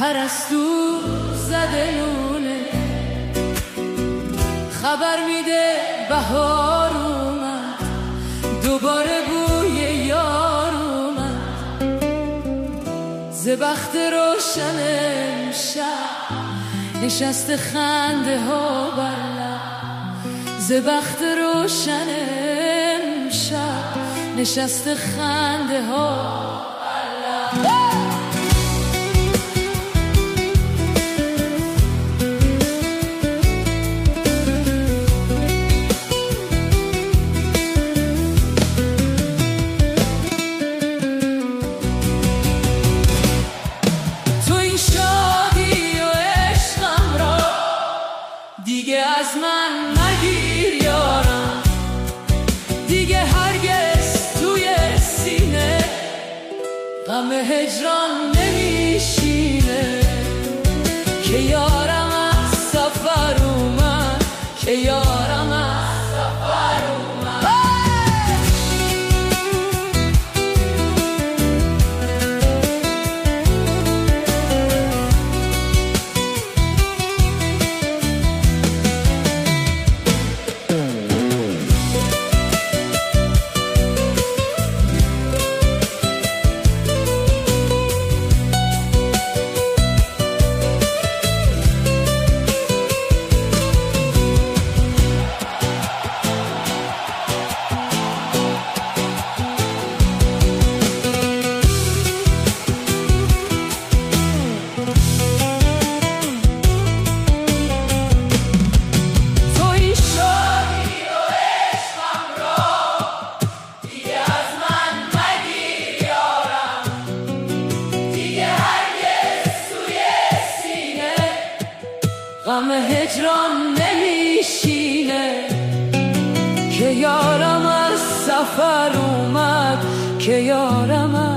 پرستو زده لونه، خبر میده بهار اومد، دوباره بوی یار اومد. ز بخت روشن امشب نشست خنده ها بر لب، ز بخت روشن امشب نشست خنده ها بر لب. دیگه از من نگیر یارم، دیگه هرگز توی سینه غم هجران نمیشینه. که یارم از سفر اومد، که یارم از سفر اومد. غم هجران نمیشینه. که یارم از سفر اومد، که یارم